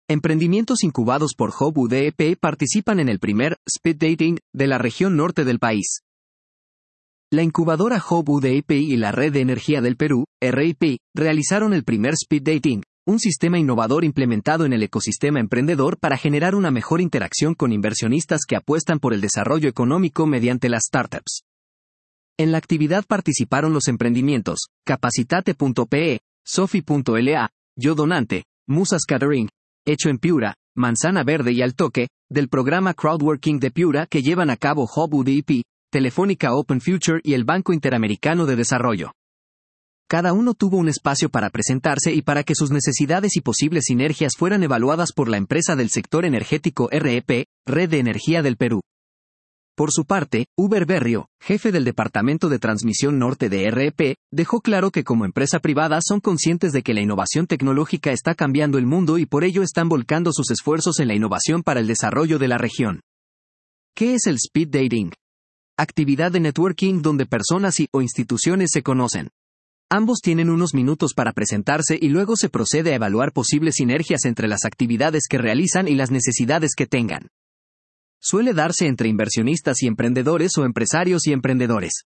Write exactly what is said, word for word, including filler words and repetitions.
Emprendimientos incubados por Hub U D E P participan en el primer Speed Dating de la región norte del país. La incubadora Hub U D E P y la Red de Energía del Perú, R E P, realizaron el primer Speed Dating, un sistema innovador implementado en el ecosistema emprendedor para generar una mejor interacción con inversionistas que apuestan por el desarrollo económico mediante las startups. En la actividad participaron los emprendimientos Capacitate punto pe, Sofi punto la, Yo Donante, Musas Catering, Hecho en Piura, Manzana Verde y Altoque, del programa Crowdworking de Piura que llevan a cabo Hub U D E P, Telefónica Open Future y el Banco Interamericano de Desarrollo. Cada uno tuvo un espacio para presentarse y para que sus necesidades y posibles sinergias fueran evaluadas por la empresa del sector energético R E P, Red de Energía del Perú. Por su parte, Uber Berrio, jefe del Departamento de Transmisión Norte de R E P, dejó claro que como empresa privada son conscientes de que la innovación tecnológica está cambiando el mundo y por ello están volcando sus esfuerzos en la innovación para el desarrollo de la región. ¿Qué es el Speed Dating? Actividad de networking donde personas y o instituciones se conocen. Ambos tienen unos minutos para presentarse y luego se procede a evaluar posibles sinergias entre las actividades que realizan y las necesidades que tengan. Suele darse entre inversionistas y emprendedores o empresarios y emprendedores.